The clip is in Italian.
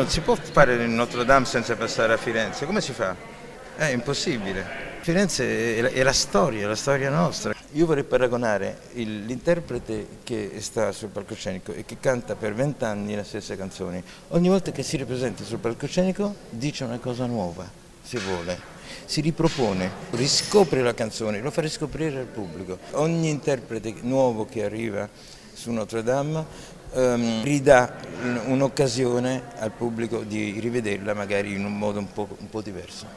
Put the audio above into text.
non si può fare il Notre Dame senza passare a Firenze, come si fa? È impossibile. Firenze è la storia nostra. Io vorrei paragonare l'interprete che sta sul palcoscenico e che canta per 20 anni le stesse canzoni. Ogni volta che si ripresenta sul palcoscenico dice una cosa nuova, se vuole. Si ripropone, riscopre la canzone, lo fa riscoprire al pubblico. Ogni interprete nuovo che arriva su Notre Dame ridà un'occasione al pubblico di rivederla magari in un modo un po' diverso.